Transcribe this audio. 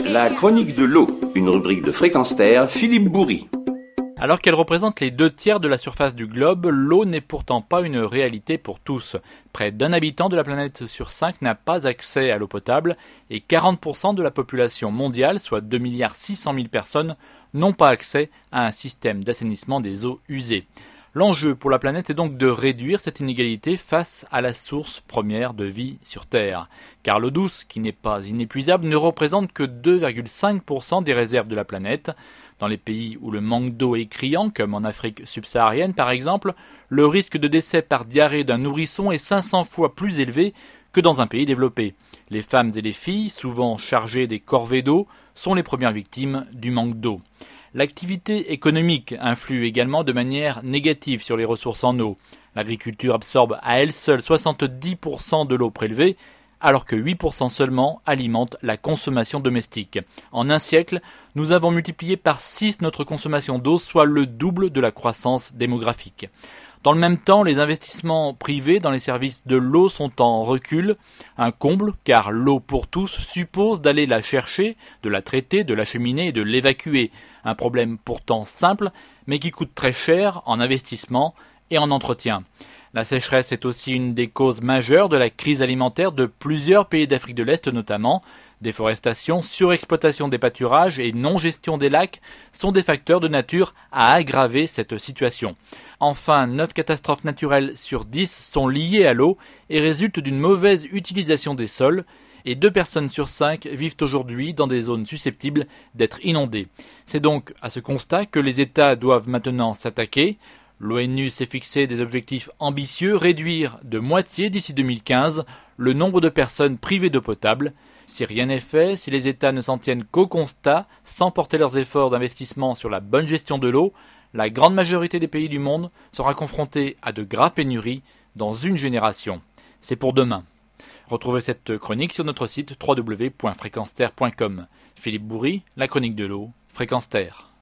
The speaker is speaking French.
La chronique de l'eau, une rubrique de Fréquence Terre, Philippe Bourri. Alors qu'elle représente les 2/3 de la surface du globe, l'eau n'est pourtant pas une réalité pour tous. Près d'un habitant de la planète sur 5 n'a pas accès à l'eau potable et 40% de la population mondiale, soit 2,6 milliards personnes, n'ont pas accès à un système d'assainissement des eaux usées. L'enjeu pour la planète est donc de réduire cette inégalité face à la source première de vie sur Terre. Car l'eau douce, qui n'est pas inépuisable, ne représente que 2,5% des réserves de la planète. Dans les pays où le manque d'eau est criant, comme en Afrique subsaharienne par exemple, le risque de décès par diarrhée d'un nourrisson est 500 fois plus élevé que dans un pays développé. Les femmes et les filles, souvent chargées des corvées d'eau, sont les premières victimes du manque d'eau. L'activité économique influe également de manière négative sur les ressources en eau. L'agriculture absorbe à elle seule 70% de l'eau prélevée, alors que 8% seulement alimentent la consommation domestique. En un siècle, nous avons multiplié par 6 notre consommation d'eau, soit le double de la croissance démographique. Dans le même temps, les investissements privés dans les services de l'eau sont en recul, un comble, car l'eau pour tous suppose d'aller la chercher, de la traiter, de l'acheminer et de l'évacuer. Un problème pourtant simple, mais qui coûte très cher en investissement et en entretien. La sécheresse est aussi une des causes majeures de la crise alimentaire de plusieurs pays d'Afrique de l'Est notamment. Déforestation, surexploitation des pâturages et non-gestion des lacs sont des facteurs de nature à aggraver cette situation. Enfin, 9 catastrophes naturelles sur 10 sont liées à l'eau et résultent d'une mauvaise utilisation des sols, et 2 personnes sur 5 vivent aujourd'hui dans des zones susceptibles d'être inondées. C'est donc à ce constat que les États doivent maintenant s'attaquer. L'ONU s'est fixé des objectifs ambitieux, réduire de moitié d'ici 2015 le nombre de personnes privées d'eau potable. Si rien n'est fait, si les États ne s'en tiennent qu'au constat, sans porter leurs efforts d'investissement sur la bonne gestion de l'eau, la grande majorité des pays du monde sera confrontée à de graves pénuries dans une génération. C'est pour demain. Retrouvez cette chronique sur notre site www.fréquenceterre.com. Philippe Bourri, la chronique de l'eau, Fréquence Terre.